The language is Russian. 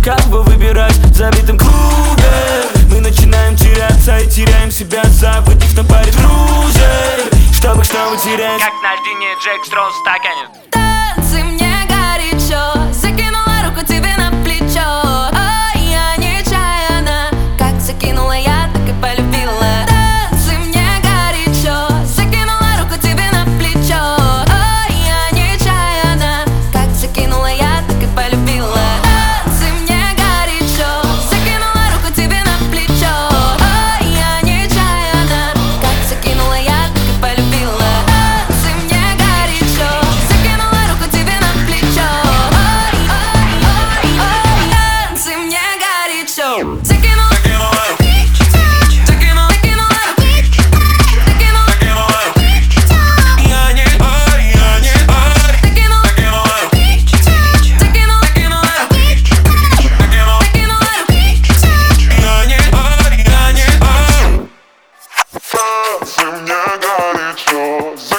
как бы выбирать в забитом круге. Мы начинаем теряться и теряем себя, забыв на паре друзей, чтобы снова терять. Как на льдине Джек Строун в стакане. Танцы, мне горячо, закинула руку тебе на плечо. Ой, я нечаянно, как закинула я, так и полюбила. Танцы, мне горячо, закинула руку тебе на плечо. Ой, я нечаянно, как закинула я, так и полюбила. Танцы, мне горячо, закинула руку тебе на плечо. Ой, я нечаянно, как закинула я, так и полюбила. Танцы, мне горячо, закинула руку тебе на плечо. Ой, ой, ой, ой, танцы, мне горячо, закинула. Мне горячо.